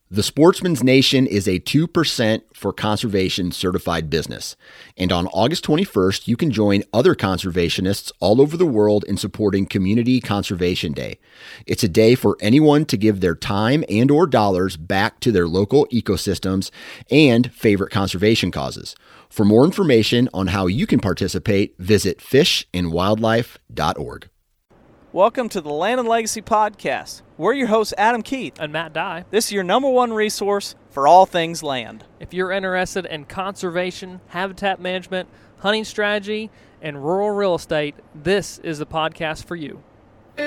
The Sportsman's Nation is a 2% for conservation certified business. And on August 21st, you can join other conservationists all over the world in supporting Community Conservation Day. It's a day for anyone to give their time and or dollars back to their local ecosystems and favorite conservation causes. For more information on how you can participate, visit fishandwildlife.org. Welcome to the Land and Legacy Podcast. We're your hosts, Adam Keith and Matt Dye. This is your number one resource for all things land. If you're interested in conservation, habitat management, hunting strategy, and rural real estate, this is the podcast for you. Hey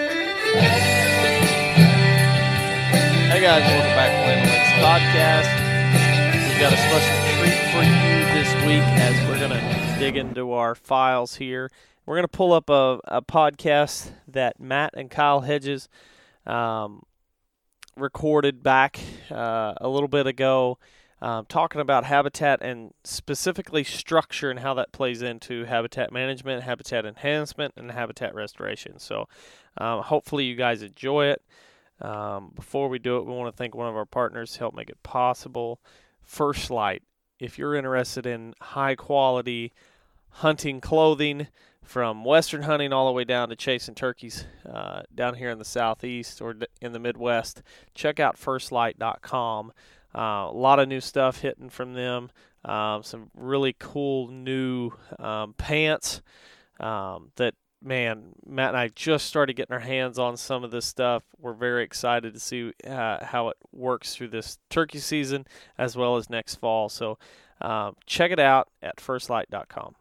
guys, welcome back to Land and Legacy Podcast. We've got a special treat for you this week as we're going to dig into our files here. We're going to pull up a podcast that Matt and Kyle Hedges recorded back a little bit ago, talking about habitat and specifically structure and how that plays into habitat management, habitat enhancement, and habitat restoration. So hopefully you guys enjoy it. Before we do it, we want to thank one of our partners to help make it possible, First Light. If you're interested in high-quality hunting clothing, from Western hunting all the way down to chasing turkeys down here in the Southeast or in the Midwest, check out firstlight.com. A lot of new stuff hitting from them. Some really cool new pants that, man, Matt and I just started getting our hands on some of this stuff. We're very excited to see how it works through this turkey season as well as next fall. So check it out at firstlight.com.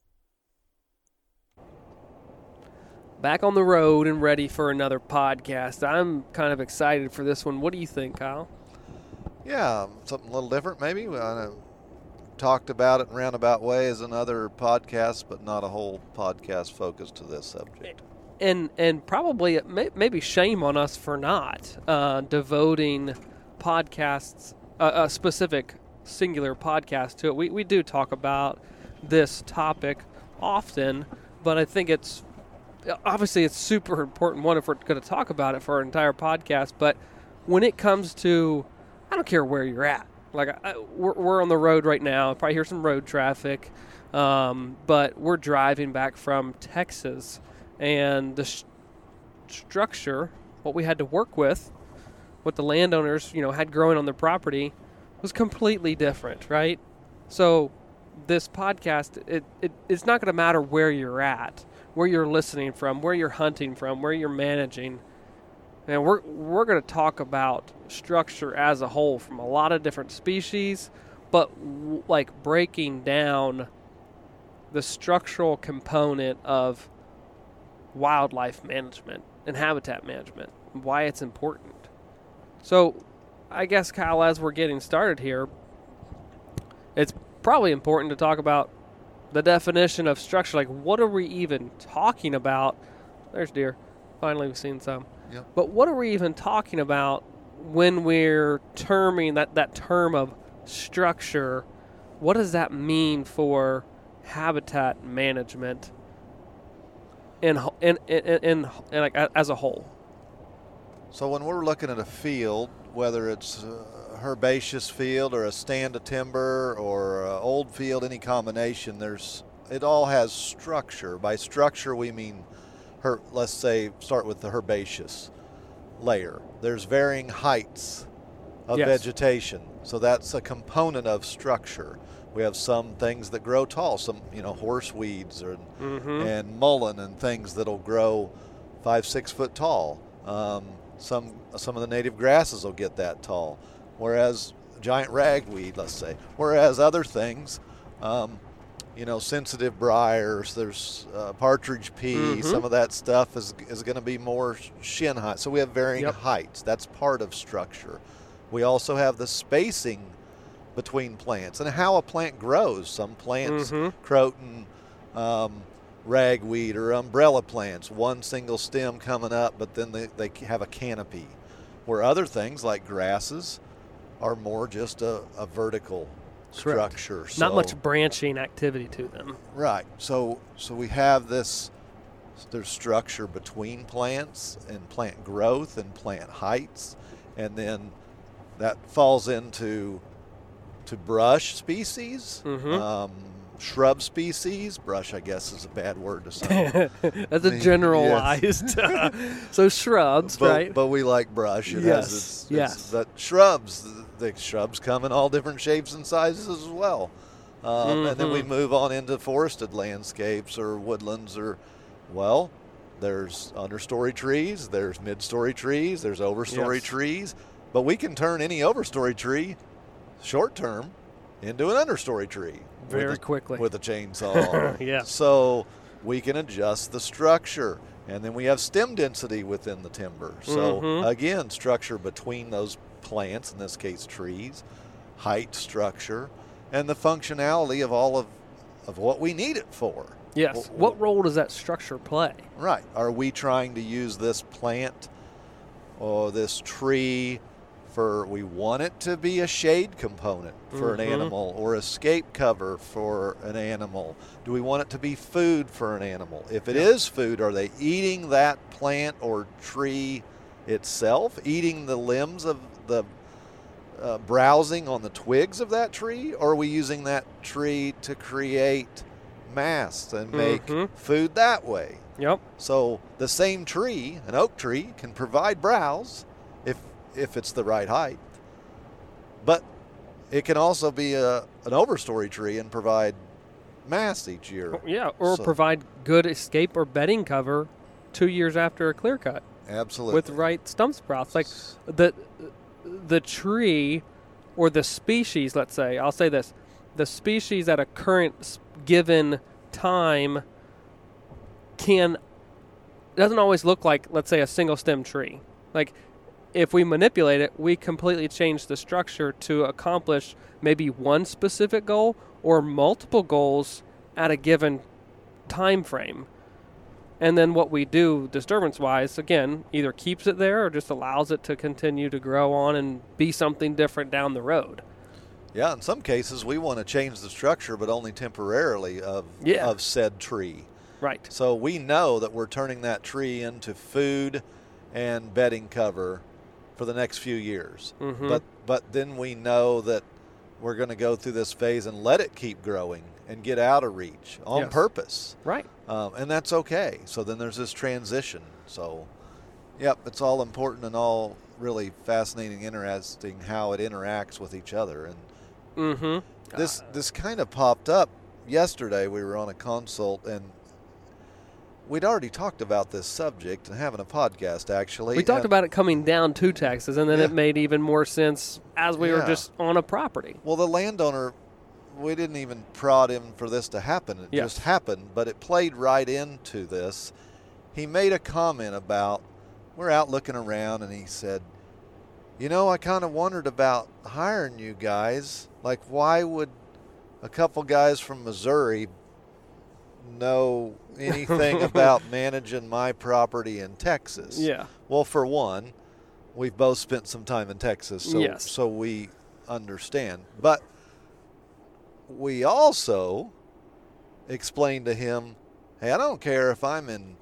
Back on the road and ready for another podcast. I'm kind of excited for this one. What do you think, Kyle? Yeah, something a little different maybe. I talked about it in roundabout ways in other podcasts, but not a whole podcast focused to this subject. And probably maybe shame on us for not devoting podcasts, a specific singular podcast to it. We do talk about this topic often, but I think it's super important, one, if we're going to talk about it for our entire podcast. But when it comes to, I don't care where you're at. Like, we're on the road right now. Probably hear some road traffic. But we're driving back from Texas. And the structure, what we had to work with, what the landowners, had growing on their property, was completely different, right? So this podcast, it's not going to matter where you're at, where you're listening from, where you're hunting from, where you're managing. And we're going to talk about structure as a whole from a lot of different species, but like breaking down the structural component of wildlife management and habitat management, and why it's important. So I guess, Kyle, as we're getting started here, it's probably important to talk about the definition of structure. Like, what are we even talking about? There's deer. Finally, we've seen some. Yep. But what are we even talking about when we're terming that term of structure? What does that mean for habitat management in like as a whole? So when we're looking at a field, whether it's a herbaceous field or a stand of timber or an old field, any combination, it all has structure. By structure, we mean, let's say, start with the herbaceous layer. There's varying heights of vegetation, so that's a component of structure. We have some things that grow tall, some horse weeds and mullein and things that'll grow 5-6 foot tall. Some of the native grasses will get that tall, whereas giant ragweed, let's say. Whereas other things, sensitive briars, there's partridge pea, some of that stuff is going to be more shin height. So we have varying heights. That's part of structure. We also have the spacing between plants and how a plant grows. Some plants, croton, ragweed, or umbrella plants, one single stem coming up, but then they have a canopy. Where other things like grasses are more just a vertical structure. So, not much branching activity to them. Right. So we have there's structure between plants and plant growth and plant heights, and then that falls into brush species, shrub species. Brush, I guess, is a bad word to say. That's a generalized. So shrubs, right? But we like brush. It Yes. has but shrubs, the shrubs come in all different shapes and sizes as well. And then we move on into forested landscapes or woodlands there's understory trees, there's mid-story trees, there's overstory trees. But we can turn any overstory tree short term into an understory tree very quickly with a chainsaw. Yeah. So we can adjust the structure, and then we have stem density within the timber. So again, structure between those plants, in this case trees, height, structure, and the functionality of all of what we need it for. Yes. What role does that structure play? Right. Are we trying to use this plant or this tree we want it to be a shade component for an animal or escape cover for an animal? Do we want it to be food for an animal? If it is food, are they eating that plant or tree itself, eating the limbs of the browsing on the twigs of that tree, or are we using that tree to create masts and make food that way? Yep. So the same tree, an oak tree, can provide browse if it's the right height, but it can also be an overstory tree and provide masts each year. Yeah, or provide good escape or bedding cover 2 years after a clear cut. Absolutely. With right stump sprouts. Like the tree or the species, let's say, I'll say this, the species at a current given time doesn't always look like, let's say, a single stem tree. Like, if we manipulate it, we completely change the structure to accomplish maybe one specific goal or multiple goals at a given time frame. And then what we do disturbance-wise, again, either keeps it there or just allows it to continue to grow on and be something different down the road. Yeah, in some cases we want to change the structure, but only temporarily of said tree. Right. So we know that we're turning that tree into food and bedding cover for the next few years. But then we know that we're going to go through this phase and let it keep growing and get out of reach on purpose. Right. And that's okay. So then there's this transition. So, it's all important and all really fascinating, interesting how it interacts with each other. And this kind of popped up yesterday. We were on a consult, and we'd already talked about this subject and having a podcast, actually. We talked about it coming down to Texas, and then it made even more sense as we were just on a property. Well, the landowner, we didn't even prod him for this to happen. It just happened, but it played right into this. He made a comment about, we're out looking around, and he said, I kind of wondered about hiring you guys. Like, why would a couple guys from Missouri know anything about managing my property in Texas? Yeah. Well, for one, we've both spent some time in Texas, so we understand. But we also explained to him, hey, I don't care if I'm in,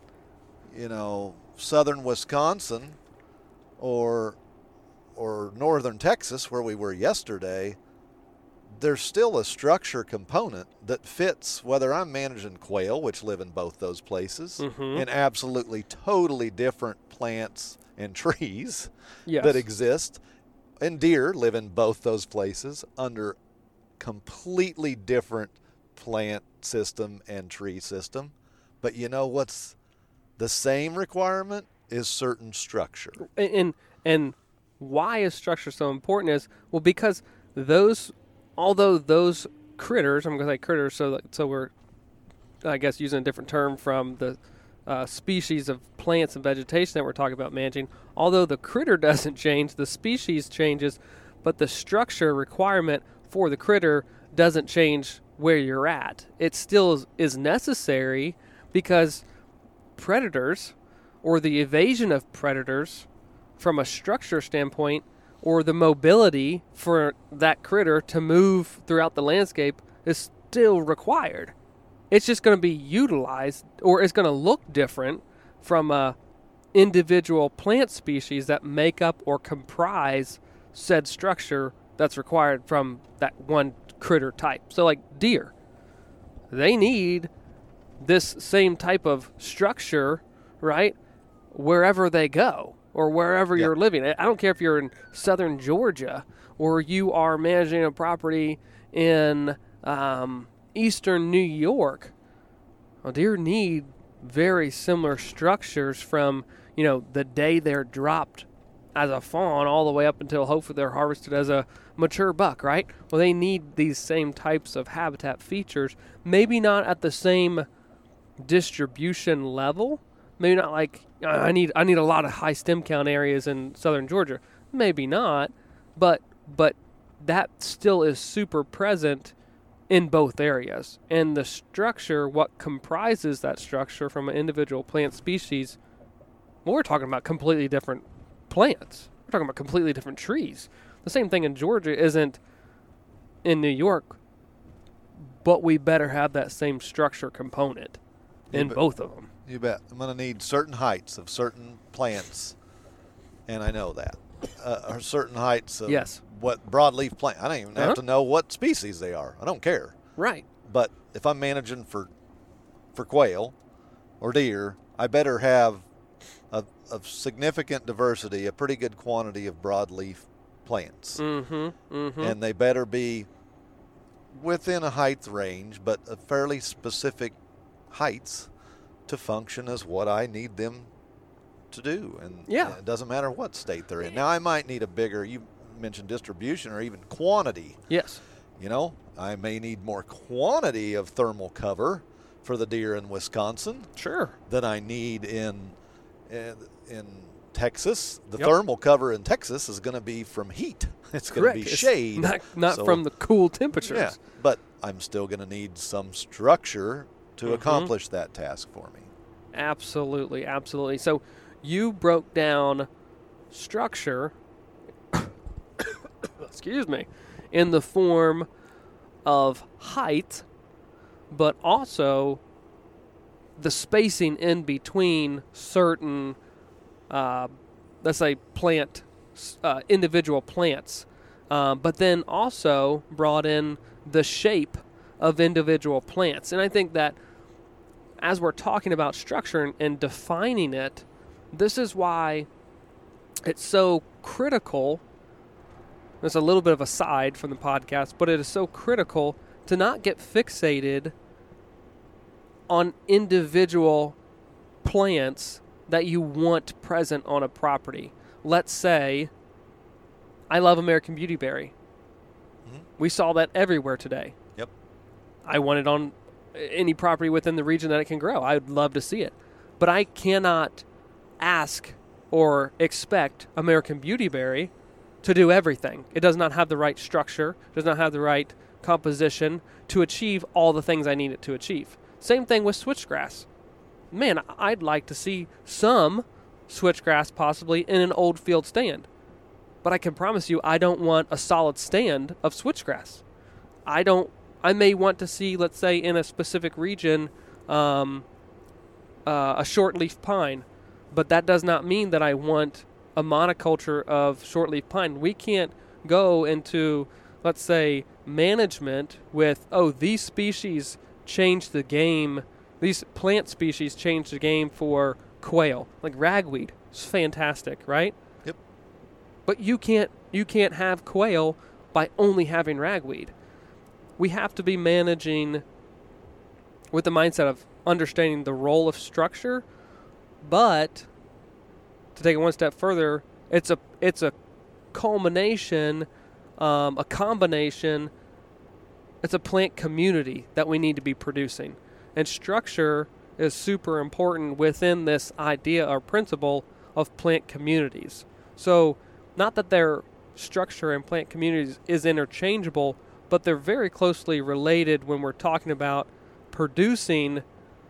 southern Wisconsin or northern Texas, where we were yesterday. There's still a structure component that fits whether I'm managing quail, which live in both those places, and absolutely totally different plants and trees that exist, and deer live in both those places under completely different plant system and tree system. But what's the same requirement is certain structure. And why is structure so important is, because although those critters, I'm going to say critters, so we're, I guess, using a different term from the species of plants and vegetation that we're talking about managing, although the critter doesn't change, the species changes, but the structure requirement for the critter doesn't change where you're at. It still is necessary because predators, or the evasion of predators from a structure standpoint, or the mobility for that critter to move throughout the landscape, is still required. It's just going to be utilized, or it's going to look different from a individual plant species that make up or comprise said structure that's required from that one critter type. So like deer, they need this same type of structure, right, wherever they go or wherever you're living. I don't care if you're in southern Georgia or you are managing a property in eastern New York. Well, deer need very similar structures from, the day they're dropped as a fawn all the way up until hopefully they're harvested as a mature buck, right? Well, they need these same types of habitat features, maybe not at the same distribution level. Maybe not like I need a lot of high stem count areas in southern Georgia. Maybe not, but that still is super present in both areas. And the structure, what comprises that structure from an individual plant species, well, we're talking about completely different plants. We're talking about completely different trees. The same thing in Georgia isn't in New York, but we better have that same structure component in both of them. You bet. I'm going to need certain heights of certain plants, and I know that. Or certain heights of what broadleaf plant. I don't even have to know what species they are. I don't care. Right. But if I'm managing for quail or deer, I better have a significant diversity, a pretty good quantity of broadleaf plants. And they better be within a height range, but a fairly specific heights to function as what I need them to do. And it doesn't matter what state they're in. Now, I might need a bigger, you mentioned distribution or even quantity. Yes. I may need more quantity of thermal cover for the deer in Wisconsin. Sure. Than I need in Texas. The thermal cover in Texas is going to be from heat. It's going to be shade. Not from the cool temperatures. Yeah, but I'm still going to need some structure to accomplish that task for me. Absolutely, absolutely. So you broke down structure, excuse me, in the form of height, but also the spacing in between certain, let's say, individual plants, but then also brought in the shape of individual plants. And I think that as we're talking about structure and defining it, this is why it's so critical. There's a little bit of a side from the podcast, but it is so critical to not get fixated on individual plants that you want present on a property. Let's say I love American Beautyberry. We saw that everywhere today. Yep. I want it on any property within the region that it can grow. I would love to see it. But I cannot ask or expect American Beautyberry to do everything. It does not have the right structure, does not have the right composition to achieve all the things I need it to achieve. Same thing with switchgrass. Man, I'd like to see some switchgrass possibly in an old field stand. But I can promise you I don't want a solid stand of switchgrass. I may want to see, let's say, in a specific region, a shortleaf pine. But that does not mean that I want a monoculture of shortleaf pine. We can't go into, let's say, management with, these species change the game. These plant species change the game for quail. Like ragweed. It's fantastic, right? Yep. But you can't have quail by only having ragweed. We have to be managing with the mindset of understanding the role of structure, but to take it one step further, it's a culmination, a combination. It's a plant community that we need to be producing. And structure is super important within this idea or principle of plant communities. So not that their structure and plant communities is interchangeable, but they're very closely related when we're talking about producing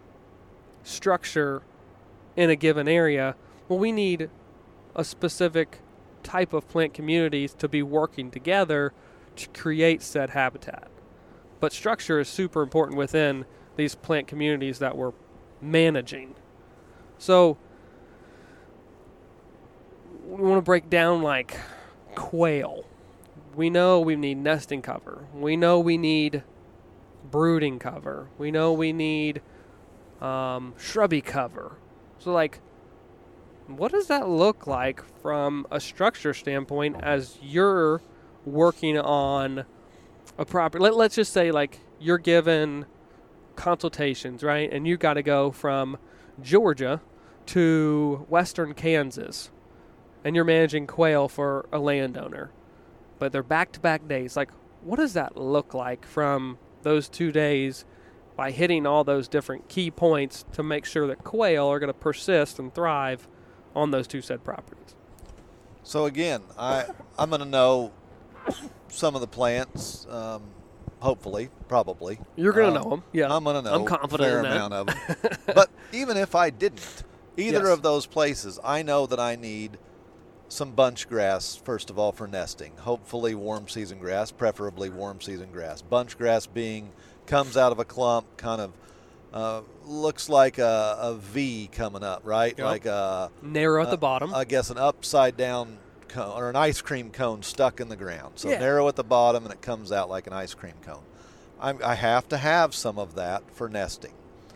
structure in a given area. Well, we need a specific type of plant communities to be working together to create said habitat. But structure is super important within these plant communities that we're managing. So we want to break down like quail. We know we need nesting cover. We know we need brooding cover. We know we need shrubby cover. So, like, what does that look like from a structure standpoint as you're working on a property? Let's just say, like, you're given consultations, right? And you got to go from Georgia to western Kansas, and you're managing quail for a landowner. But they're back-to-back days. Like, what does that look like from those 2 days by hitting all those different key points to make sure that quail are going to persist and thrive on those two said properties? So again, I'm going to know some of the plants, hopefully, probably. You're going to know them. Yeah, I'm going to know I'm confident a fair in that. amount of them. But even if I didn't, either Yes. of those places, I know that I need some bunch grass, first of all, for nesting. Hopefully warm season grass, preferably warm season grass. Bunch grass comes out of a clump, kind of looks like a V coming up, right? Yep. Like a Narrow at the bottom. I guess an upside down cone or an ice cream cone stuck in the ground. So Yeah. narrow at the bottom and it comes out like an ice cream cone. I have to have some of that for nesting.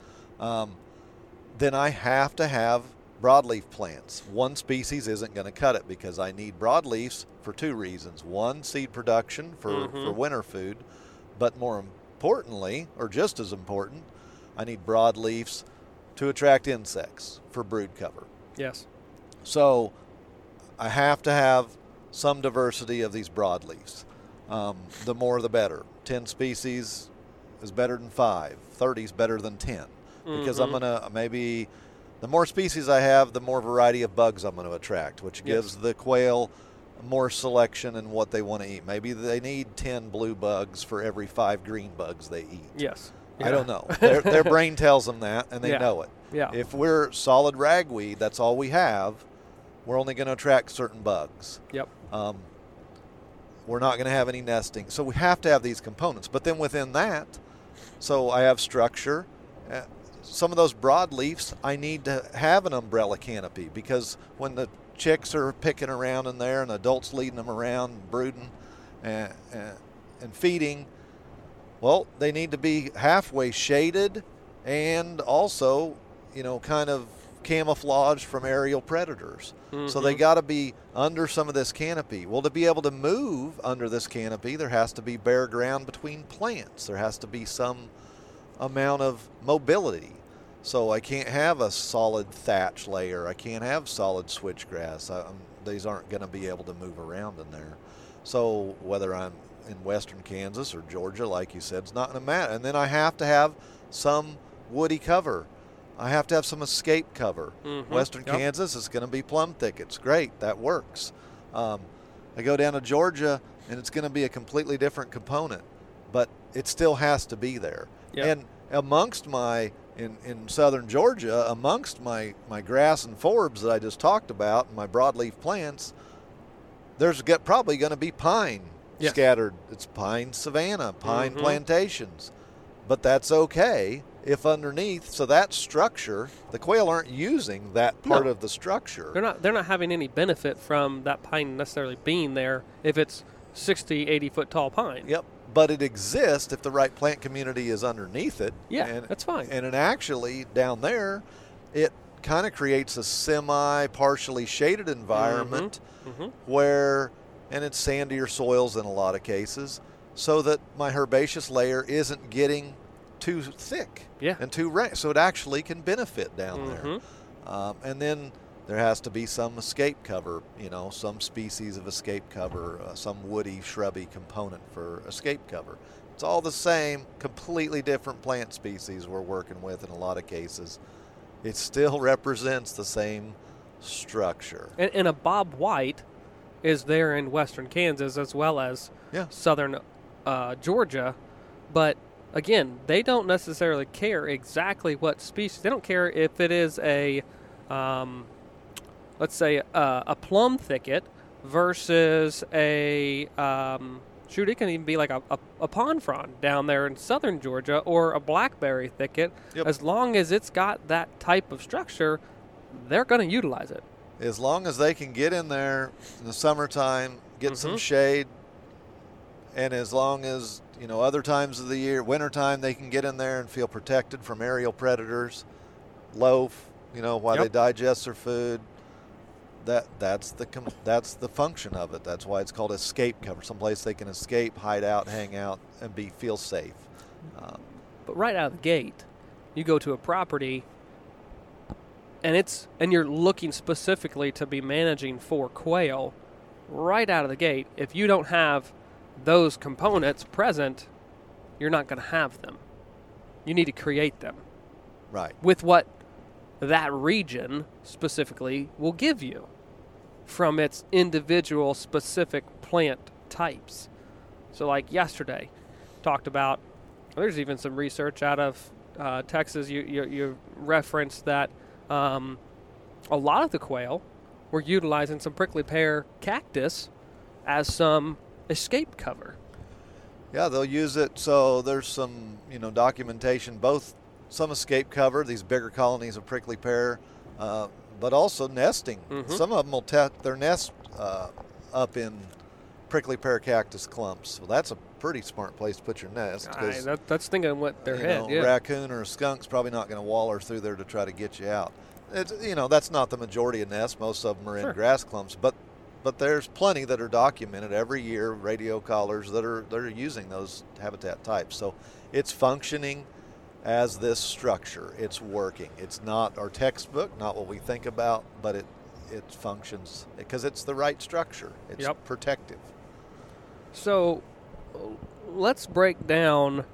Then I have to have broadleaf plants. One species isn't going to cut it because I need broadleafs for two reasons. One, seed production for winter food, but more importantly, or just as important, I need broadleafs to attract insects for brood cover. Yes. So I have to have some diversity of these broadleafs. The more the better. 10 species is better than 5. 30 is better than 10. Because I'm going to maybe, the more species I have, the more variety of bugs I'm going to attract, which gives the quail more selection in what they want to eat. Maybe they need 10 blue bugs for every 5 green bugs they eat. Yes. I don't know. Their brain tells them that, and they Yeah. know it. Yeah. If we're solid ragweed, that's all we have, we're only going to attract certain bugs. Yep. We're not going to have any nesting. So we have to have these components. But then within that, so I have structure. Some of those broadleafs, I need to have an umbrella canopy because when the chicks are picking around in there and adults leading them around, brooding and feeding, well, they need to be halfway shaded and also, kind of camouflaged from aerial predators. So they got to be under some of this canopy. Well, to be able to move under this canopy, there has to be bare ground between plants. There has to be some amount of mobility. So I can't have a solid thatch layer. I can't have solid switchgrass. These aren't going to be able to move around in there. So whether I'm in western Kansas or Georgia, like you said, it's not going to matter. And then I have to have some woody cover. I have to have some escape cover. Western Kansas is going to be plum thickets. Great, that works. I go down to Georgia, and it's going to be a completely different component, but it still has to be there. Yep. And amongst in southern Georgia, amongst my grass and forbs that I just talked about, and my broadleaf plants, there's probably going to be pine scattered. It's pine savanna, pine plantations. But that's okay if underneath, so that structure, the quail aren't using that part of the structure. They're not having any benefit from that pine necessarily being there if it's 60, 80 foot tall pine. Yep. But it exists if the right plant community is underneath it. Yeah, that's fine. And it actually, down there, it kind of creates a semi-partially shaded environment where, and it's sandier soils in a lot of cases, so that my herbaceous layer isn't getting too thick and too rank. So it actually can benefit down there. And then there has to be some escape cover, some species of escape cover, some woody, shrubby component for escape cover. It's all the same, completely different plant species we're working with in a lot of cases. It still represents the same structure. And a Bob White is there in western Kansas as well as southern Georgia. But, again, they don't necessarily care exactly what species. They don't care if it is a let's say a plum thicket versus a it can even be like a pond frond down there in southern Georgia or a blackberry thicket. As long as it's got that type of structure, they're going to utilize it. As long as they can get in there in the summertime, get some shade, and as long as, other times of the year, wintertime, they can get in there and feel protected from aerial predators, loaf, while they digest their food. That's the function of it. That's why it's called escape cover, someplace they can escape, hide out, hang out, and feel safe. But right out of the gate, you go to a property, and you're looking specifically to be managing for quail. Right out of the gate, if you don't have those components present, you're not going to have them. You need to create them. Right. With what that region specifically will give you from its individual specific plant types. So like yesterday, talked about, there's even some research out of Texas, you referenced that a lot of the quail were utilizing some prickly pear cactus as some escape cover. Yeah, they'll use it. So there's some, documentation, both some escape cover, these bigger colonies of prickly pear, but also nesting. Some of them will tuck their nest up in prickly pear cactus clumps. Well, that's a pretty smart place to put your nest. That's thinking what their head. A raccoon or a skunk's probably not going to waller through there to try to get you out. It's, that's not the majority of nests. Most of them are in grass clumps, but there's plenty that are documented every year. Radio collars that are using those habitat types. So it's functioning as this structure. It's working. It's not our textbook, not what we think about, but it functions because it's the right structure. It's protective. So let's break down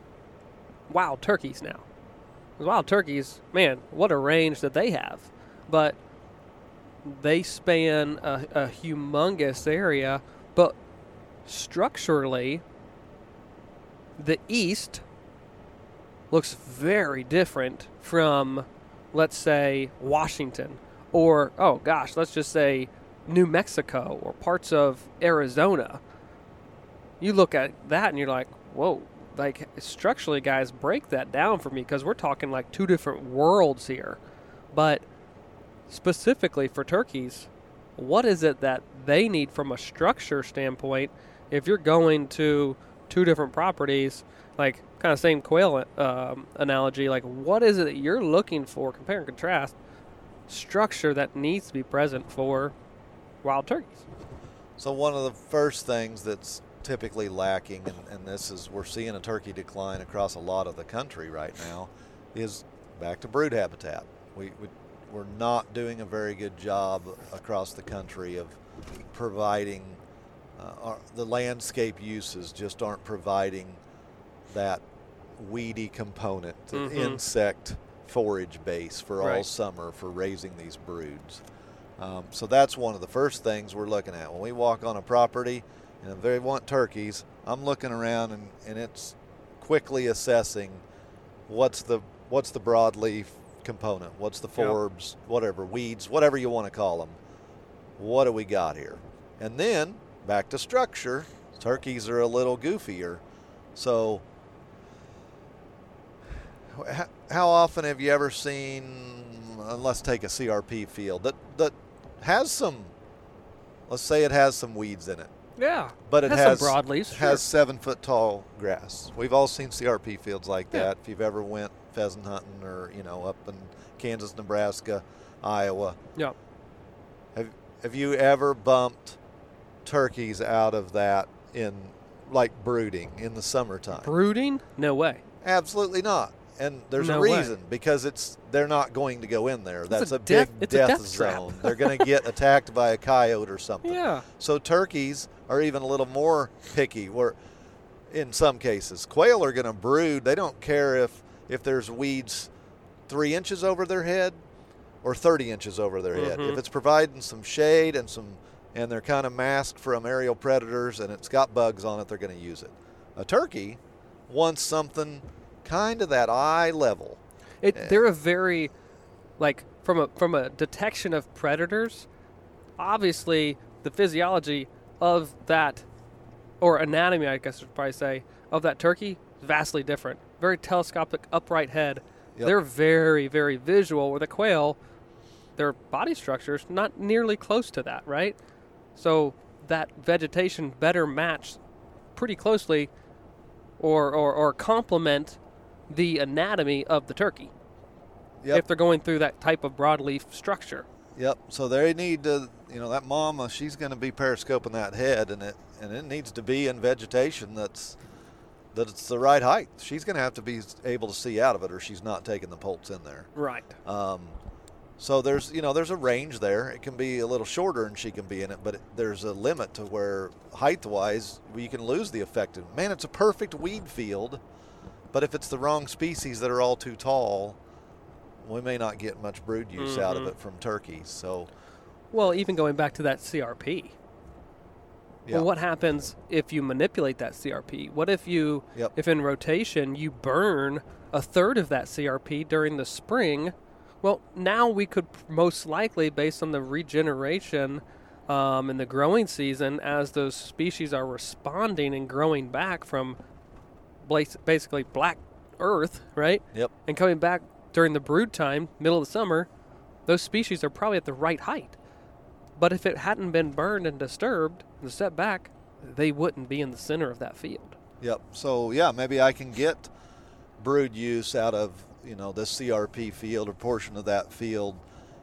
wild turkeys now. Wild turkeys, man, what a range that they have. But they span a humongous area, but structurally, the east looks very different from, let's say, Washington, or, let's just say New Mexico or parts of Arizona. You look at that and you're like, whoa, like structurally, guys, break that down for me, because we're talking like two different worlds here. But specifically for turkeys, what is it that they need from a structure standpoint if you're going to two different properties, like kind of same quail analogy, like what is it that you're looking for, compare and contrast, structure that needs to be present for wild turkeys? So one of the first things that's typically lacking, and this is, we're seeing a turkey decline across a lot of the country right now, is back to brood habitat. We're not doing a very good job across the country of providing, the landscape uses just aren't providing that weedy component, the insect forage base for all summer for raising these broods. So that's one of the first things we're looking at. When we walk on a property and if they want turkeys, I'm looking around and it's quickly assessing what's the broadleaf component, what's the forbs, whatever, weeds, whatever you want to call them. What do we got here? And then back to structure, turkeys are a little goofier. So how often have you ever seen, let's take a CRP field that has some, let's say it has some weeds in it. Yeah. But it has some broadleaves. Has 7 foot tall grass. We've all seen CRP fields like that. If you've ever went pheasant hunting or, up in Kansas, Nebraska, Iowa. Yeah. Have you ever bumped turkeys out of that in like brooding in the summertime? Brooding? No way. Absolutely not. And there's a reason, because they're not going to go in there. That's a big death zone. They're going to get attacked by a coyote or something. Yeah. So turkeys are even a little more picky, where in some cases quail are going to brood. They don't care if there's weeds 3 inches over their head or 30 inches over their head. If it's providing some shade and they're kind of masked from aerial predators and it's got bugs on it, they're going to use it. A turkey wants something kind of that eye level. They're a very, like, from a detection of predators, obviously the physiology of that, or anatomy, I guess I'd probably say, of that turkey is vastly different. Very telescopic, upright head. Yep. They're very, very visual, where the quail, their body structure is not nearly close to that, right? So that vegetation better match pretty closely or complement the anatomy of the turkey if they're going through that type of broadleaf structure. Yep. So they need to, that mama, she's going to be periscoping that head, and it needs to be in vegetation that it's the right height. She's going to have to be able to see out of it, or she's not taking the poults in there. Right. So there's a range there. It can be a little shorter and she can be in it, but there's a limit to where height-wise you can lose the effective. Man, it's a perfect weed field, but if it's the wrong species that are all too tall, we may not get much brood use out of it from turkeys. So, well, even going back to that CRP. yeah. Well, what happens if you manipulate that CRP? What if if in rotation you burn a third of that CRP during the spring? Well, now we could most likely, based on the regeneration in the growing season, as those species are responding and growing back from basically black earth, right? Yep. And coming back during the brood time, middle of the summer, those species are probably at the right height. But if it hadn't been burned and disturbed and set back, they wouldn't be in the center of that field. Yep. So, yeah, maybe I can get brood use out of, this CRP field or portion of that field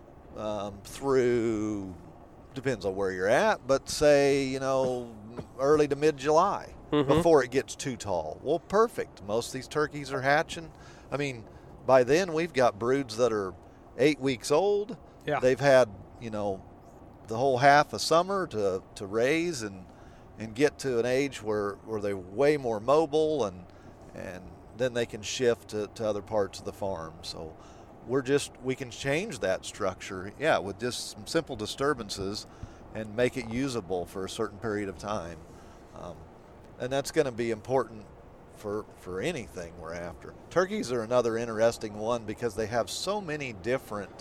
through, depends on where you're at, but say, early to mid-July before it gets too tall. Well, perfect. Most of these turkeys are hatching. I mean, by then we've got broods that are 8 weeks old. Yeah. They've had, the whole half of summer to raise and get to an age where they're way more mobile and then they can shift to other parts of the farm. So we can change that structure, with just some simple disturbances and make it usable for a certain period of time. And that's going to be important for anything we're after. Turkeys are another interesting one because they have so many different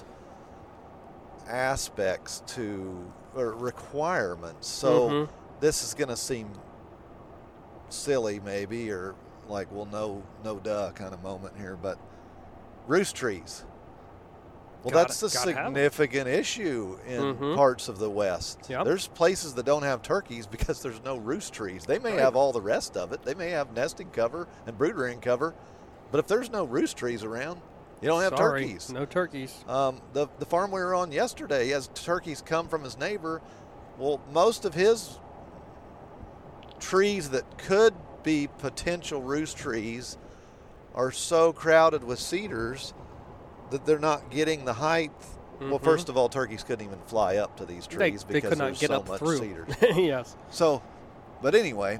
aspects or requirements. So this is going to seem silly maybe, or like, well, no duh kind of moment here, but roost trees. Well, that's a significant issue in parts of the West. Yep. There's places that don't have turkeys because there's no roost trees. They may have all the rest of it. They may have nesting cover and brood rearing cover, but if there's no roost trees around, you don't have turkeys. No turkeys. The farm we were on yesterday, as turkeys come from his neighbor, well, most of his trees that could be potential roost trees are so crowded with cedars that they're not getting the height. Well, first of all, turkeys couldn't even fly up to these trees they because could not there's get so up much through. cedars. Yes. So, but anyway,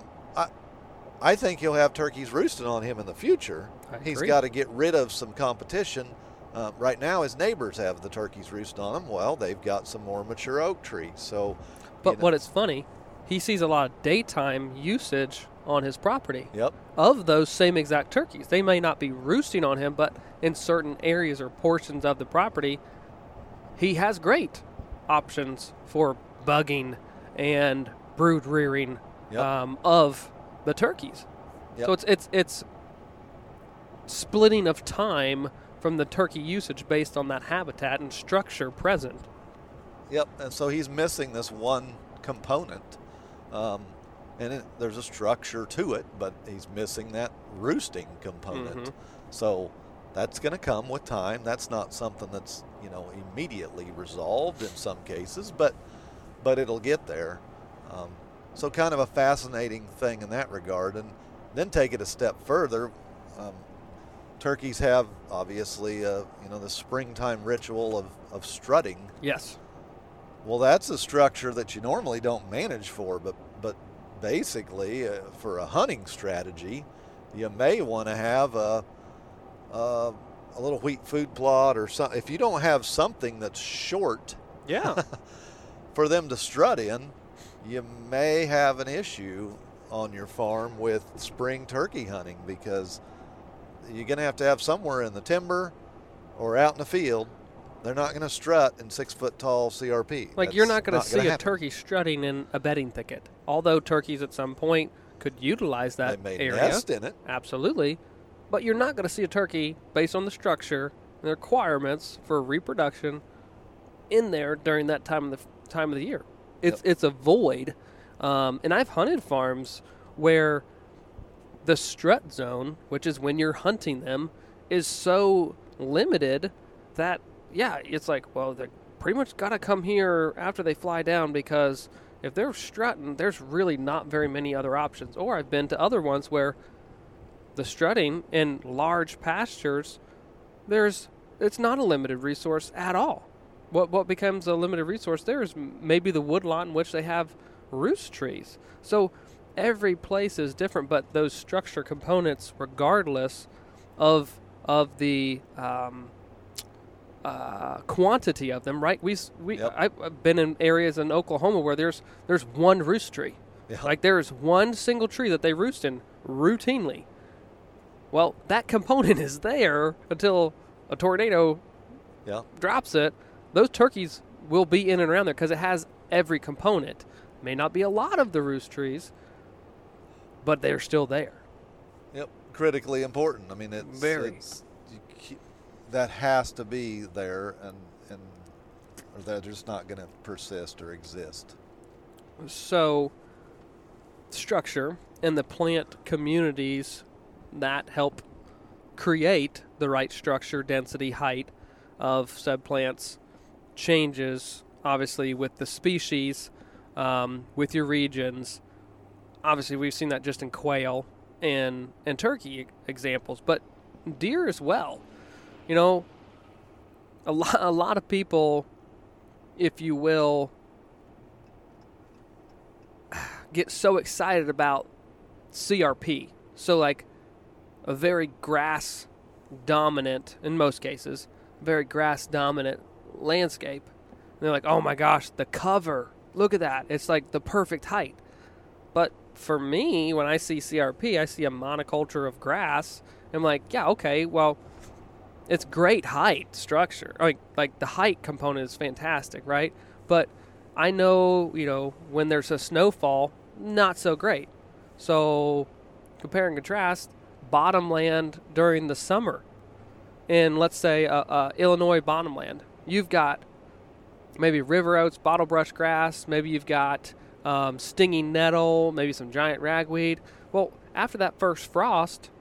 I think he'll have turkeys roosting on him in the future. He's got to get rid of some competition. Right now, his neighbors have the turkeys roosting on them. Well, they've got some more mature oak trees. So, but what is funny, he sees a lot of daytime usage on his property. Yep. Of those same exact turkeys. They may not be roosting on him, but in certain areas or portions of the property, he has great options for bugging and brood rearing of the turkeys. Yep. So it's splitting of time from the turkey usage based on that habitat and structure present. Yep, and so he's missing this one component. There's a structure to it, but he's missing that roosting component. So that's going to come with time. That's not something that's, immediately resolved in some cases, but it'll get there. So kind of a fascinating thing in that regard. And then take it a step further. Turkeys have, obviously, the springtime ritual of strutting. Yes. Well, that's a structure that you normally don't manage for, but basically, for a hunting strategy, you may want to have a little wheat food plot or something. If you don't have something that's short for them to strut in, you may have an issue on your farm with spring turkey hunting, because you're going to have somewhere in the timber or out in the field. They're not going to strut in 6 foot tall CRP. Like, you're not going to see a turkey strutting in a bedding thicket. Although turkeys at some point could utilize that area. They may area. nest in it. Absolutely. But you're not going to see a turkey, based on the structure and the requirements for reproduction, in there during that time of the year. It's a void. And I've hunted farms where the strut zone, which is when you're hunting them, is so limited that, it's like, well, they pretty much got to come here after they fly down, because if they're strutting, there's really not very many other options. Or I've been to other ones where the strutting in large pastures, it's not a limited resource at all. What becomes a limited resource there is maybe the woodlot in which they have roost trees. So every place is different, but those structure components, regardless of the quantity of them, right? I've been in areas in Oklahoma where there's one roost tree. Yeah. Like there's one single tree that they roost in routinely. Well, that component is there until a tornado drops it. Those turkeys will be in and around there because it has every component. May not be a lot of the roost trees, but they're still there. Yep, critically important. I mean, that has to be there, and or they're just not going to persist or exist. So, structure and the plant communities that help create the right structure, density, height of said plants changes, obviously, with the species, with your regions. Obviously, we've seen that just in quail and turkey examples, but deer as well. You know, a lot of people, if you will, get so excited about CRP. So, like, a very grass-dominant, in most cases, very grass-dominant landscape. And they're like, oh my gosh, the cover, look at that. It's like the perfect height. But for me, when I see CRP, I see a monoculture of grass. I'm like, yeah, okay, well, it's great height structure. Like the height component is fantastic, right? But I know, when there's a snowfall, not so great. So compare and contrast bottomland during the summer in, let's say, Illinois bottomland. You've got maybe river oats, bottlebrush grass, maybe you've got stinging nettle, maybe some giant ragweed. Well, after that first frost,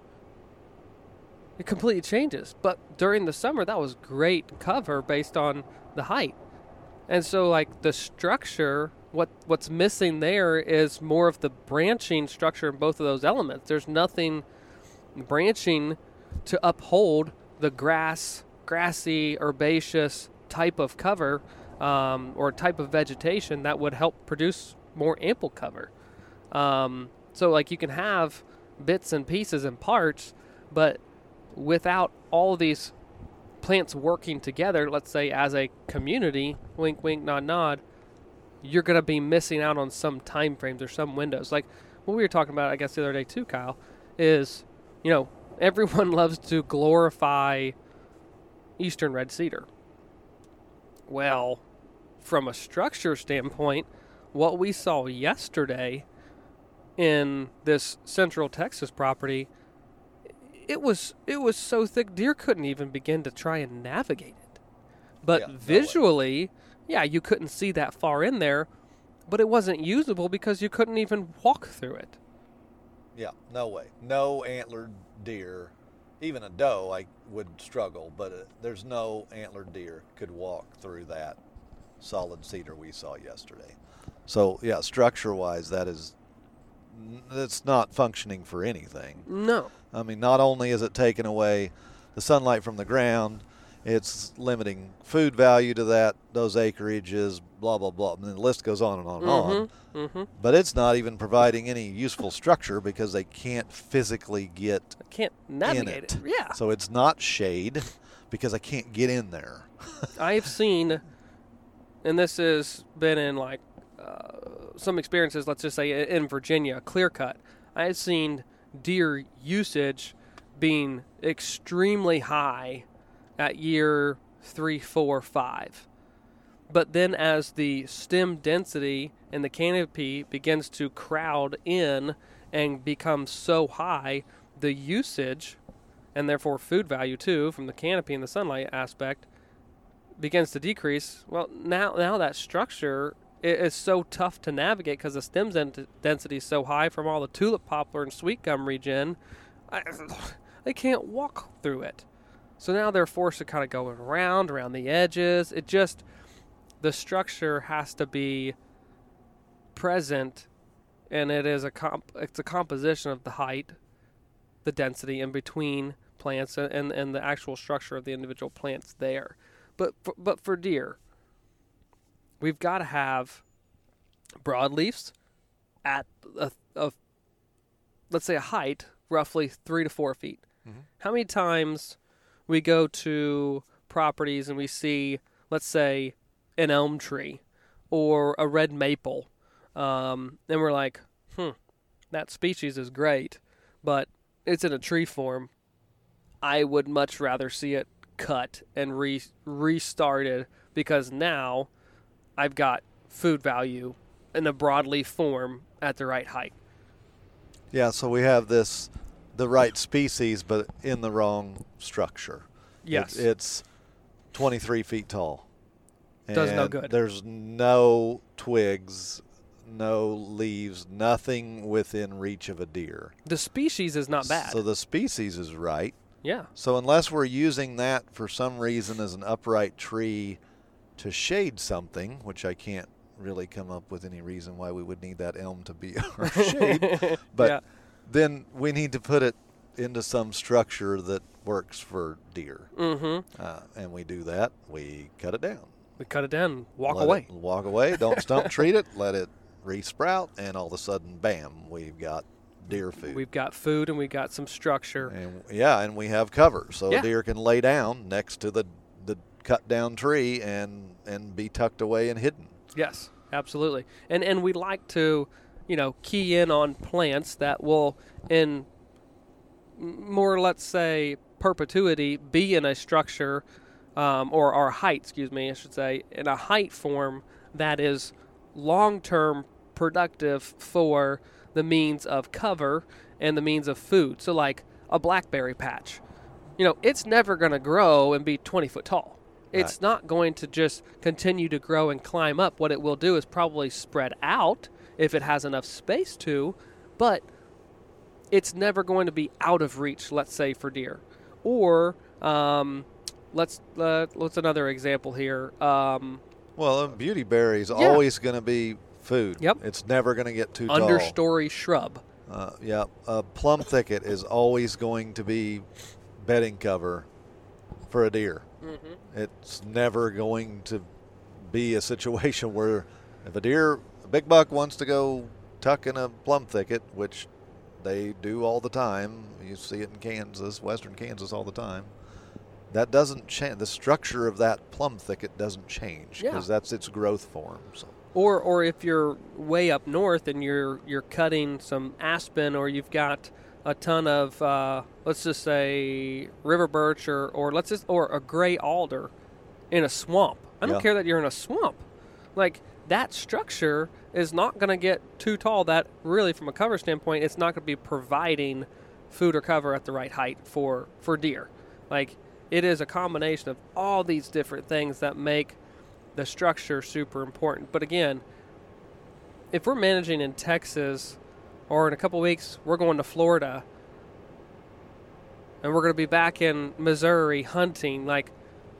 it completely changes. But during the summer, that was great cover based on the height. And so, like, the structure, what's missing there is more of the branching structure in both of those elements. There's nothing branching to uphold the grassy, herbaceous type of cover or type of vegetation that would help produce more ample cover. So, like, you can have bits and pieces and parts, but without all of these plants working together, let's say as a community, wink, wink, nod, nod, you're going to be missing out on some time frames or some windows. Like what we were talking about, I guess, the other day too, Kyle, is, everyone loves to glorify eastern red cedar. Well, from a structure standpoint, what we saw yesterday in this Central Texas property, it was so thick, deer couldn't even begin to try and navigate it. But visually, you couldn't see that far in there, but it wasn't usable because you couldn't even walk through it. Yeah, no way. No antlered deer, even a doe, I would struggle, but there's no antlered deer could walk through that solid cedar we saw yesterday. So, yeah, structure-wise, it's not functioning for anything. No. I mean, not only is it taking away the sunlight from the ground, it's limiting food value to those acreages, blah, blah, blah. And the list goes on and on and on. Mm-hmm. But it's not even providing any useful structure because they can't physically get navigate in it. Yeah. So it's not shade because I can't get in there. I've seen, and this has been in like some experiences, let's just say in Virginia, clear cut. I've seen deer usage being extremely high at year 3, 4, 5. But then as the stem density and the canopy begins to crowd in and become so high, the usage, and therefore food value too, from the canopy and the sunlight aspect, begins to decrease. Well, now that structure it is so tough to navigate because the stem density is so high from all the tulip poplar and sweet gum regen. They can't walk through it. So now they're forced to kind of go around the edges. It just, the structure has to be present, and it is it's a composition of the height, the density in between plants, and the actual structure of the individual plants there. But for deer, we've got to have broadleafs at let's say a height roughly 3 to 4 feet. Mm-hmm. How many times we go to properties and we see, let's say, an elm tree or a red maple, and we're like, that species is great, but it's in a tree form. I would much rather see it cut and restarted, because now I've got food value in a broadleaf form at the right height. Yeah, so we have the right species, but in the wrong structure. Yes. It's 23 feet tall. Does no good. There's no twigs, no leaves, nothing within reach of a deer. The species is not bad. So the species is right. Yeah. So unless we're using that for some reason as an upright tree to shade something, which I can't really come up with any reason why we would need that elm to be our shade, but then we need to put it into some structure that works for deer. Mm-hmm. And we do that. We cut it down. We cut it down, walk away. Walk away. Don't stump treat it. Let it re-sprout, and all of a sudden, bam, we've got deer food. We've got food, and we've got some structure. And we have cover, so a deer can lay down next to the cut down tree and be tucked away and hidden. Yes, absolutely. And we like to, key in on plants that will, in more, let's say, perpetuity, be in a structure, or height, I should say, in a height form that is long-term productive for the means of cover and the means of food. So like a blackberry patch, it's never going to grow and be 20 foot tall. It's not going to just continue to grow and climb up. What it will do is probably spread out if it has enough space to, but it's never going to be out of reach, let's say, for deer. Or let's another example here. Well, beauty berry is always going to be food. Yep. It's never going to get too tall. Understory shrub. A plum thicket is always going to be bedding cover for a deer. Mm-hmm. It's never going to be a situation where if a big buck wants to go tuck in a plum thicket, which they do all the time. You see it in Kansas, western Kansas all the time. That doesn't change. The structure of that plum thicket doesn't change because that's its growth form. So. Or if you're way up north and you're cutting some aspen, or you've got a ton of let's just say river birch or a gray alder in a swamp. I don't care that you're in a swamp. Like, that structure is not going to get too tall. That really, from a cover standpoint, it's not going to be providing food or cover at the right height for deer. Like, it is a combination of all these different things that make the structure super important. But again, if we're managing in Texas, or in a couple weeks we're going to Florida, and we're going to be back in Missouri hunting, like,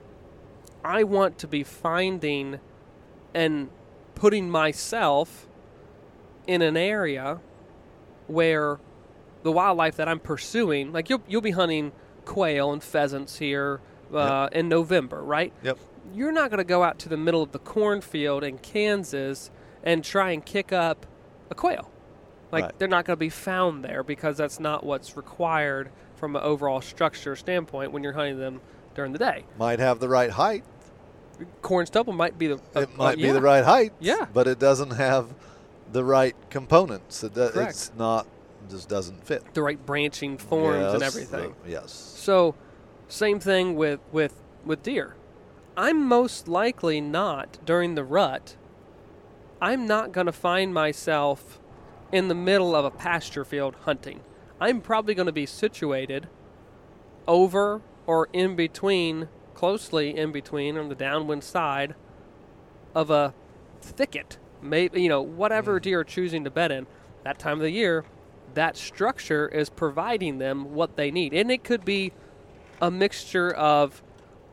I want to be finding and putting myself in an area where the wildlife that I'm pursuing, like you'll be hunting quail and pheasants here in November, right? Yep. You're not going to go out to the middle of the cornfield in Kansas and try and kick up a quail. Like, they're not going to be found there because that's not what's required from an overall structure standpoint when you're hunting them during the day. Might have the right height. Corn stubble might be the right height. Yeah. But it doesn't have the right components. It's not, just doesn't fit. The right branching forms and everything. Yes. So, same thing with deer. I'm most likely not, during the rut, I'm not going to find myself in the middle of a pasture field hunting. I'm probably going to be situated over or in between, closely in between, on the downwind side of a thicket maybe, whatever deer are choosing to bed in, that time of the year, that structure is providing them what they need. And it could be a mixture of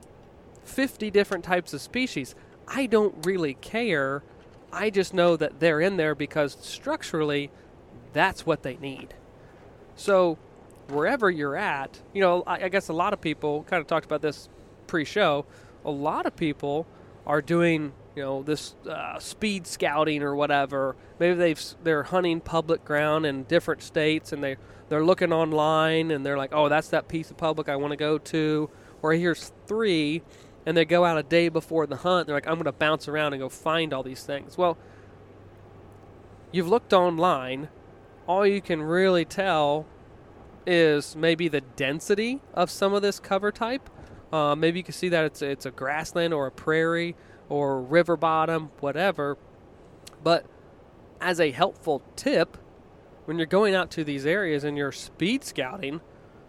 50 different types of species. I don't really care. I just know that they're in there because structurally, that's what they need. So wherever you're at, I guess a lot of people kind of talked about this pre-show. A lot of people are doing, this speed scouting or whatever. Maybe they're hunting public ground in different states, and they're looking online, and they're like, oh, that's that piece of public I want to go to. Or here's 3, and they go out a day before the hunt. They're like, I'm going to bounce around and go find all these things. Well, you've looked online. All you can really tell is maybe the density of some of this cover type. Maybe you can see that it's a grassland or a prairie or river bottom, whatever. But as a helpful tip, when you're going out to these areas and you're speed scouting,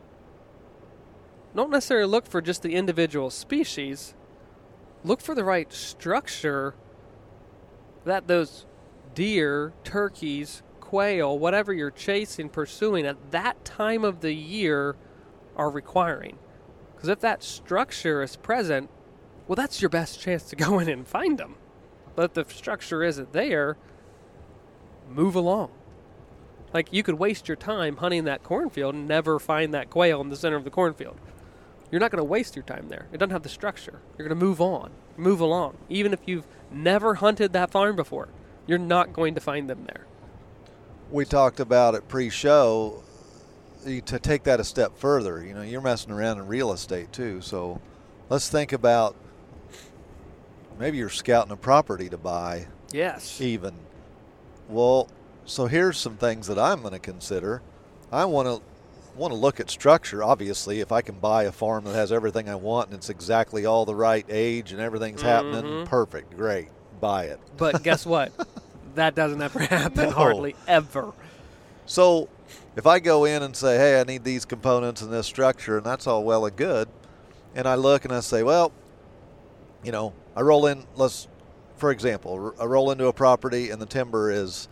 don't necessarily look for just the individual species. Look for the right structure that those deer, turkeys, quail, whatever you're chasing, pursuing at that time of the year are requiring. Because if that structure is present, well, that's your best chance to go in and find them. But if the structure isn't there, move along. Like, you could waste your time hunting that cornfield and never find that quail in the center of the cornfield. You're not going to waste your time there. It doesn't have the structure. You're going to move on, move along. Even if you've never hunted that farm before, you're not going to find them there. We talked about it pre-show. To take that a step further, you're messing around in real estate too. So let's think about maybe you're scouting a property to buy. Yes. Even. Well, so here's some things that I'm going to consider. I want to look at structure. Obviously, if I can buy a farm that has everything I want and it's exactly all the right age and everything's happening, perfect, great, buy it. But guess what? That doesn't ever happen, hardly ever. So if I go in and say, hey, I need these components and this structure, and that's all well and good, and I look and I say, well, I roll in, for example, I roll into a property and the timber is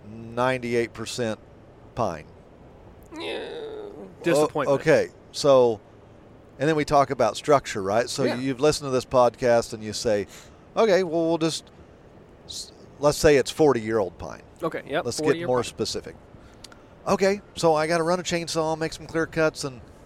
98% pine. Yeah. Disappointment. Okay, so, and then we talk about structure, right? So Yeah. You've listened to this podcast and you say, okay, well, let's say it's 40-year-old pine. Okay, yep. Let's get more specific. Okay, so I got to run a chainsaw, make some clear cuts,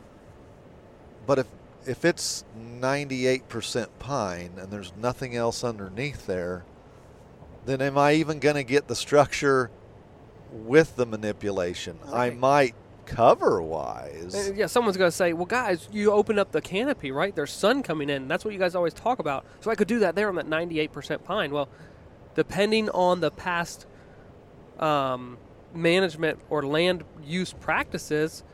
but if it's 98% pine and there's nothing else underneath there, then am I even going to get the structure with the manipulation? Right. I might cover-wise. Yeah, someone's going to say, well, guys, you open up the canopy, right? There's sun coming in. That's what you guys always talk about. So I could do that there on that 98% pine. Well, depending on the past management or land use practices,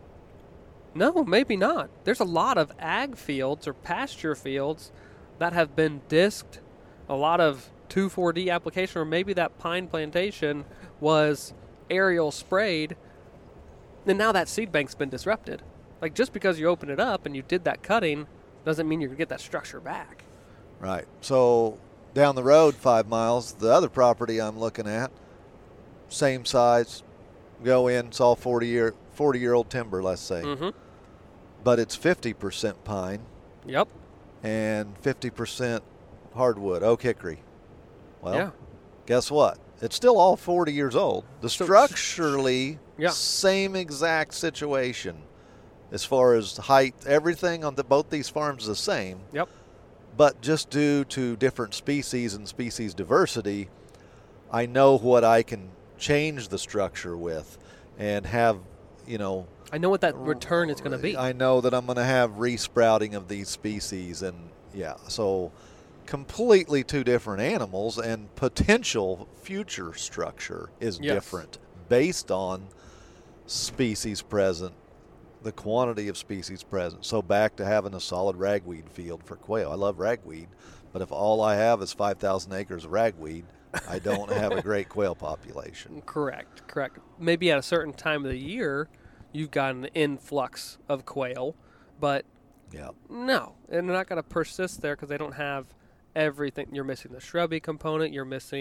no, maybe not. There's a lot of ag fields or pasture fields that have been disked, a lot of 2,4-D application, or maybe that pine plantation was aerial sprayed, and now that seed bank's been disrupted. Like, just because you open it up and you did that cutting doesn't mean you're going to get that structure back. Right. So down the road 5 miles, the other property I'm looking at, same size, go in, it's all 40-year-old timber, let's say. Mm-hmm. But it's 50% pine. Yep. And 50% hardwood, oak hickory. Well, Yeah. guess what? It's still all 40 years old. Structurally, Yeah. same exact situation. As far as height, everything on both these farms is the same. Yep. But just due to different species and species diversity, I know what I can change the structure with and have, I know what that return is going to be. I know that I'm going to have resprouting of these species, and so completely two different animals, and potential future structure is different based on species present, the quantity of species present. So back to having a solid ragweed field for quail. I love ragweed, but if all I have is 5,000 acres of ragweed, I don't have a great quail population. Correct. Maybe at a certain time of the year, you've got an influx of quail, but no, and they're not going to persist there because they don't have everything. You're missing the shrubby component. You're missing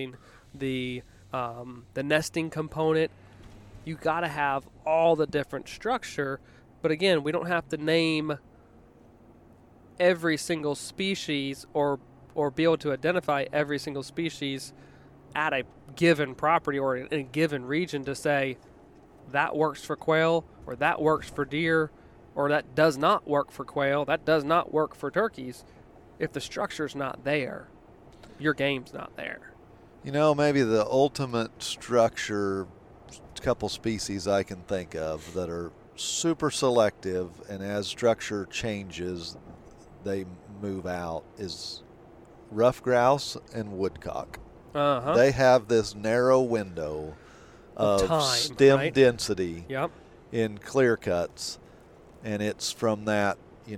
the nesting component. You got to have all the different structure. But again, we don't have to name every single species or be able to identify every single species at a given property or in a given region to say that works for quail or that works for deer or that does not work for quail, that does not work for turkeys. If the structure's not there, your game's not there. You know, maybe the ultimate structure, couple species I can think of that are super selective, and as structure changes, they move out, is ruffed grouse and woodcock. Uh-huh. They have this narrow window of time, stem right? density Yep. in clear cuts, and it's from that,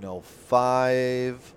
5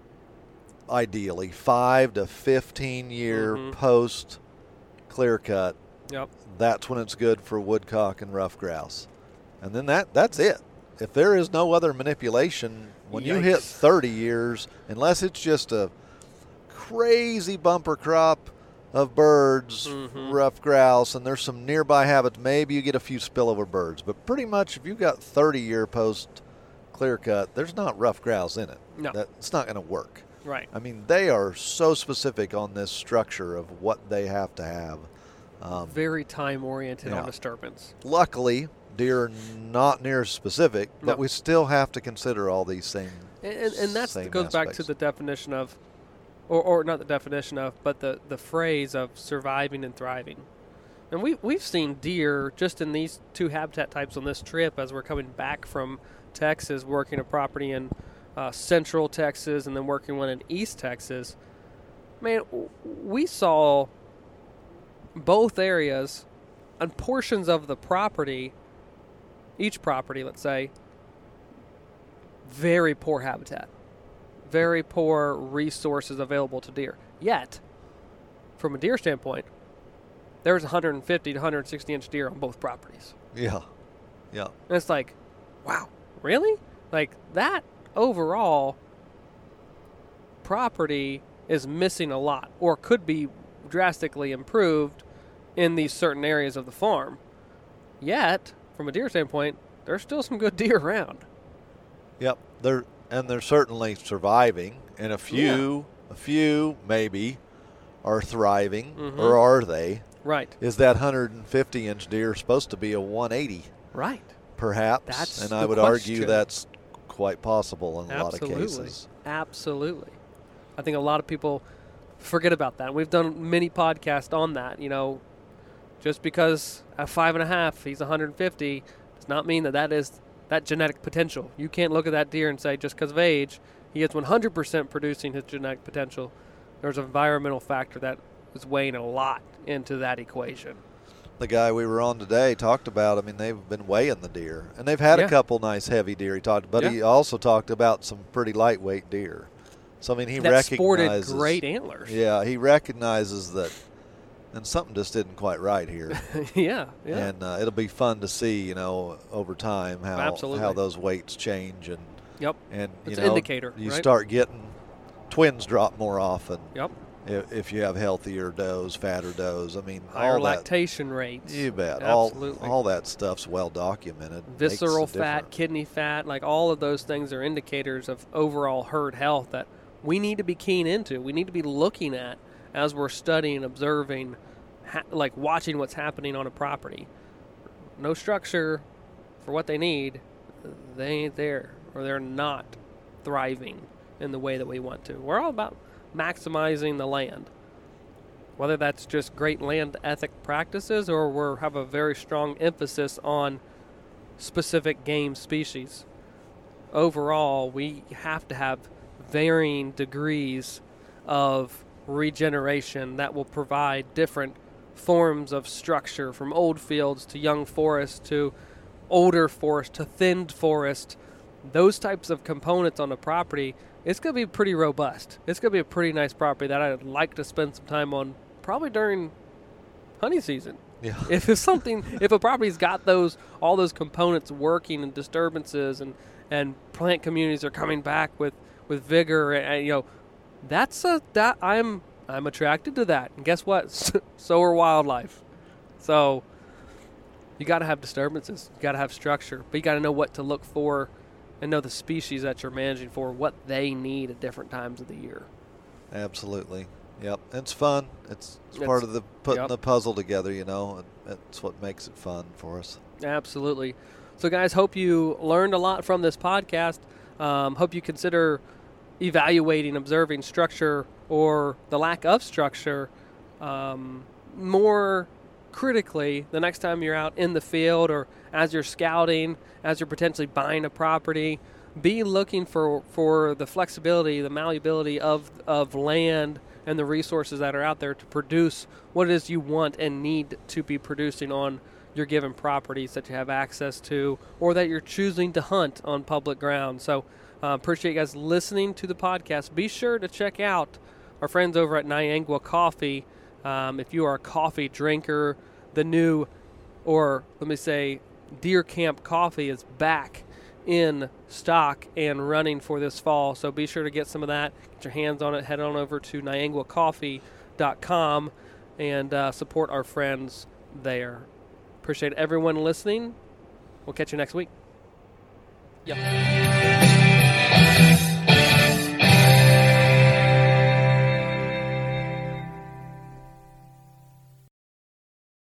to 15 year post clear cut. Yep. That's when it's good for woodcock and ruffed grouse. And then that's it. If there is no other manipulation, when you hit 30 years, unless it's just a crazy bumper crop of birds, ruffed grouse, and there's some nearby habits, maybe you get a few spillover birds. But pretty much if you've got 30-year post clear cut, there's not ruffed grouse in it. No. It's not going to work. Right. I mean, they are so specific on this structure of what they have to have. Very time-oriented yeah. on disturbance. Luckily, deer are not near as specific, but No. we still have to consider all these same And that same goes back to aspects. the definition of, or not the definition of, but the phrase of surviving and thriving. And we've seen deer just in these two habitat types on this trip as we're coming back from Texas, working a property in central Texas and then working one in East Texas. Man, we saw both areas and portions of the property, each property, let's say, very poor habitat, very poor resources available to deer. Yet, from a deer standpoint, there's 150 to 160 inch deer on both properties. Yeah. And it's like, wow, really? Like that overall property is missing a lot or could be drastically improved in these certain areas of the farm. Yet, from a deer standpoint, there's still some good deer around. Yep. They're certainly surviving, and a few maybe are thriving, or are they? Right. Is that 150-inch deer supposed to be a 180? Right. Perhaps. That's and the I would question. argue that's quite possible in a lot of cases. Absolutely. I think a lot of people forget about that. We've done many podcasts on that. Just because at 5.5 he's 150 does not mean that is that genetic potential. You can't look at that deer and say just because of age he is 100% producing his genetic potential. There's an environmental factor that is weighing a lot into that equation. The guy we were on today talked about, they've been weighing the deer, and they've had a couple nice heavy deer. He also talked about some pretty lightweight deer. So, he that recognizes. sported great antlers. Yeah, he recognizes that, and something just isn't quite right here. Yeah. And it'll be fun to see, over time how those weights change. And It's an indicator. You right? start getting twins drop more often. Yep. If you have healthier does, fatter does. Higher all lactation rates. You bet. Absolutely. All that stuff's well documented. Visceral Makes a fat, difference. kidney fat, all of those things are indicators of overall herd health that we need to be keen into. We need to be looking at as we're studying, observing, watching what's happening on a property. No structure for what they need, they ain't there, or they're not thriving in the way that we want to. We're all about maximizing the land, whether that's just great land ethic practices or we have a very strong emphasis on specific game species. Overall, we have to have varying degrees of regeneration that will provide different forms of structure, from old fields to young forest to older forest to thinned forest. Those types of components on a property, it's going to be pretty robust. It's going to be a pretty nice property that I'd like to spend some time on, probably during hunting season. Yeah. If a property's got all those components working and disturbances and plant communities are coming back with vigor, that I'm I'm attracted to that. And guess what? So are wildlife. So you got to have disturbances. You got to have structure. But you got to know what to look for and know the species that you're managing for, what they need at different times of the year. Absolutely. Yep. It's fun. It's part of the putting the puzzle together, you know. That's what makes it fun for us. Absolutely. So, guys, hope you learned a lot from this podcast. Hope you consider evaluating, observing structure or the lack of structure more critically the next time you're out in the field or as you're scouting, as you're potentially buying a property. Be looking for the flexibility, the malleability of land and the resources that are out there to produce what it is you want and need to be producing on your given properties that you have access to or that you're choosing to hunt on public ground. So appreciate you guys listening to the podcast. Be sure to check out our friends over at Niangua Coffee. If you are a coffee drinker, the new, or let me say, Deer Camp Coffee is back in stock and running for this fall. So be sure to get some of that. Get your hands on it. Head on over to nianguacoffee.com and support our friends there. Appreciate everyone listening. We'll catch you next week. Yep.